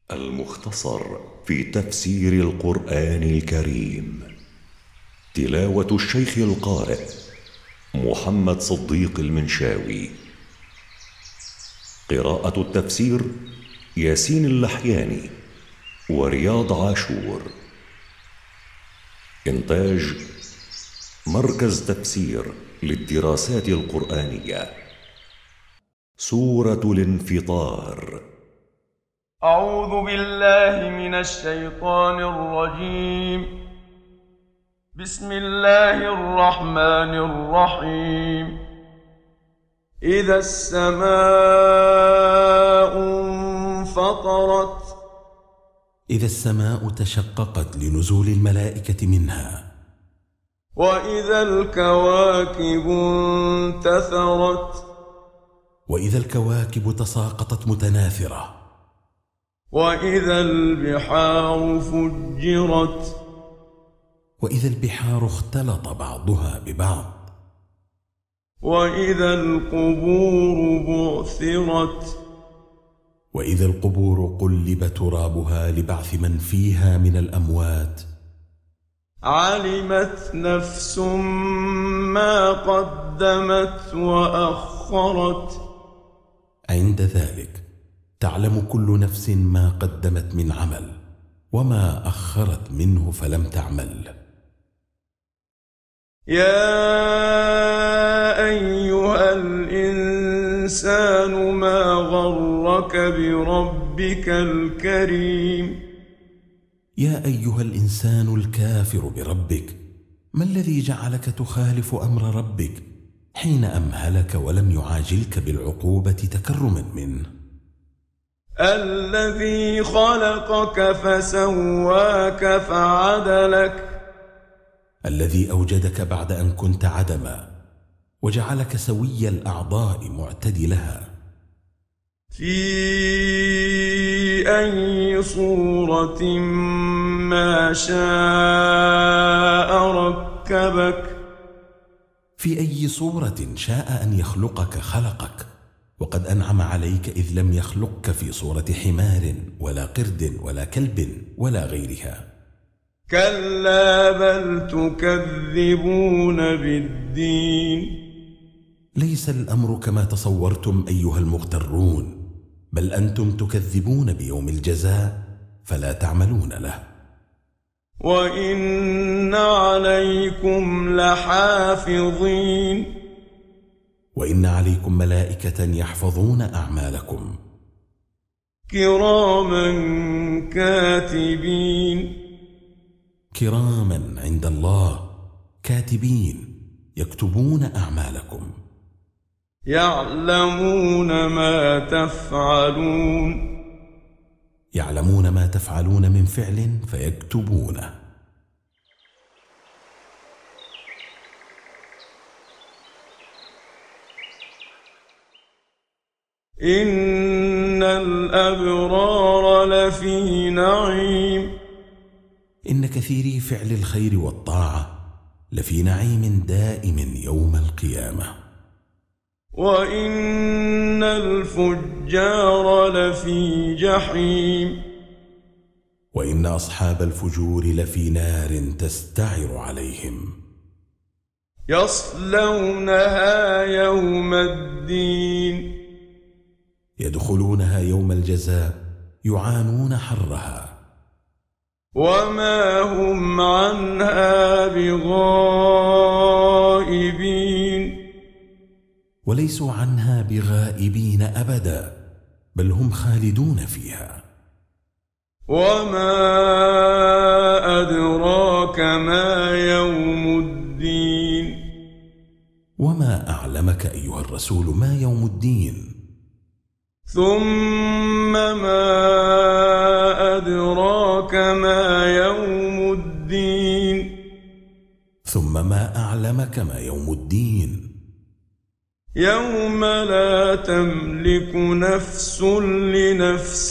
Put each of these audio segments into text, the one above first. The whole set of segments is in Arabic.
المختصر في تفسير القرآن الكريم. تلاوة الشيخ القارئ محمد صديق المنشاوي. قراءة التفسير ياسين اللحياني ورياض عاشور. إنتاج مركز تفسير للدراسات القرآنية. سورة الانفطار. أعوذ بالله من الشيطان الرجيم. بسم الله الرحمن الرحيم. إذا السماء انفطرت. إذا السماء تشققت لنزول الملائكة منها. وإذا الكواكب انتثرت. وإذا الكواكب تساقطت متناثرة. وإذا البحار فجرت. وإذا البحار اختلط بعضها ببعض. وإذا القبور بعثرت. وإذا القبور قلب ترابها لبعث من فيها من الأموات. علمت نفس ما قدمت وأخرت. عند ذلك تعلم كل نفس ما قدمت من عمل وما أخرت منه فلم تعمل. يا أيها الإنسان ما غرك بربك الكريم. يا أيها الإنسان الكافر بربك، ما الذي جعلك تخالف أمر ربك حين أمهلك ولم يعاجلك بالعقوبة تكرما منه؟ الذي خلقك فسواك فعدلك. الذي أوجدك بعد أن كنت عدما وجعلك سوي الأعضاء معتدلها. في أي صورة ما شاء ركبك. في أي صورة شاء أن يخلقك خلقك، وقد أنعم عليك إذ لم يخلقك في صورة حمار ولا قرد ولا كلب ولا غيرها. كلا بل تكذبون بالدين. ليس الأمر كما تصورتم أيها المغترون، بل أنتم تكذبون بيوم الجزاء فلا تعملون له. وإن عليكم لحافظين. وإن عليكم ملائكة يحفظون أعمالكم. كراما كاتبين. كراما عند الله كاتبين يكتبون أعمالكم. يعلمون ما تفعلون. يعلمون ما تفعلون من فعل فيكتبونه. إن الأبرار لفي نعيم. إن كثيري فعل الخير والطاعة لفي نعيم دائم يوم القيامة. وإن الفجار لفي جحيم. وإن أصحاب الفجور لفي نار تستعر عليهم. يصلونها يوم الدين. يدخلونها يوم الجزاء يعانون حرها. وما هم عنها بغائبين. وليسوا عنها بغائبين أبدا، بل هم خالدون فيها. وما أدراك ما يوم الدين. وما أعلمك أيها الرسول ما يوم الدين. ثم ما أدراك ما يوم الدين. ثم ما أعلمك ما يوم الدين. يوم لا تملك نفس لنفس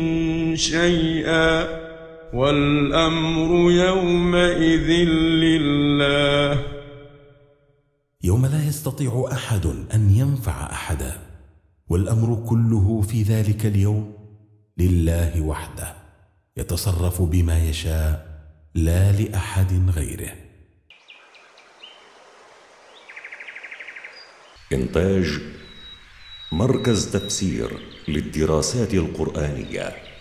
شيئا والأمر يومئذ لله. يوم لا يستطيع أحد أن ينفع أحدا، والأمر كله في ذلك اليوم لله وحده، يتصرف بما يشاء لا لأحد غيره. إنتاج مركز تفسير للدراسات القرآنية.